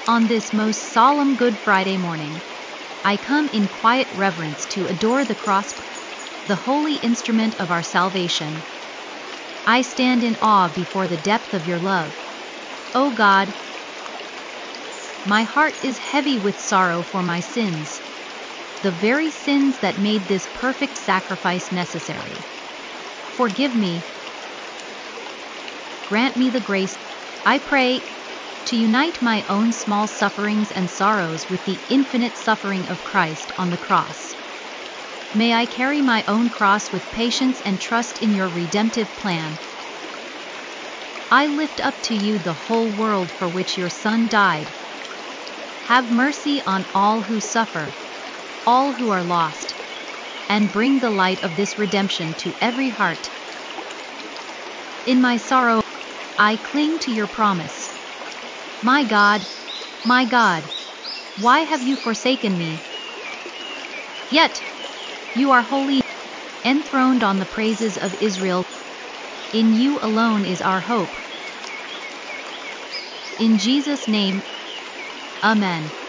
On this most solemn Good Friday morning, I come in quiet reverence to adore the cross, the holy instrument of our salvation. I stand in awe before the depth of your love, O God. My heart is heavy with sorrow for my sins, the very sins that made this perfect sacrifice necessary. Forgive me. Grant me the grace, I pray, to unite my own small sufferings and sorrows with the infinite suffering of Christ on the cross. May I carry my own cross with patience and trust in your redemptive plan. I lift up to you the whole world for which your Son died. Have mercy on all who suffer, all who are lost, and bring the light of this redemption to every heart. In my sorrow, I cling to your promise. My God, why have you forsaken me? Yet, you are holy, enthroned on the praises of Israel. In you alone is our hope. In Jesus' name, Amen.